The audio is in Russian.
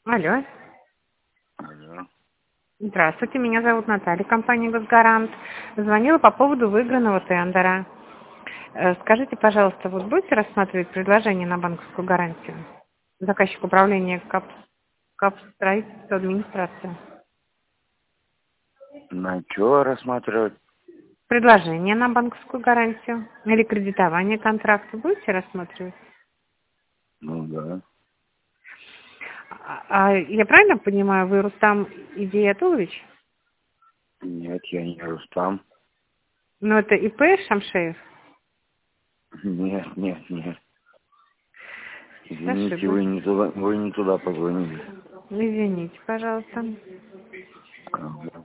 Алло. Алло. Здравствуйте, меня зовут Наталья, компания «Госгарант». Звонила по поводу выигранного тендера. Скажите, пожалуйста, вот будете рассматривать предложение на банковскую гарантию? Заказчик управления Капстроительства администрации. На что рассматривать? Предложение на банковскую гарантию или кредитование контракта будете рассматривать? Ну да. А я правильно понимаю, вы Рустам Идиятулович? Нет, я не Рустам. Ну, это ИП Шамшеев? Нет. Извините, Ошиблась. вы не туда позвонили. Извините, пожалуйста. Ага.